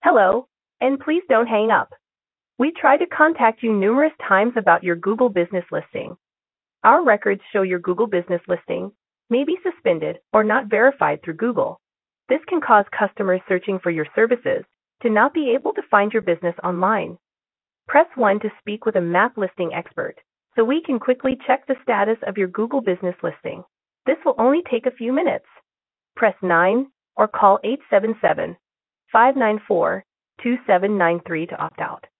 Hello, and please don't hang up. We tried to contact you numerous times about your Google business listing. Our records show your Google business listing may be suspended or not verified through Google. This can cause customers searching for your services to not be able to find your business online. Press 1 to speak with a map listing expert so we can quickly check the status of your Google business listing. This will only take a few minutes. Press 9 or call 877-594-2793 to opt out.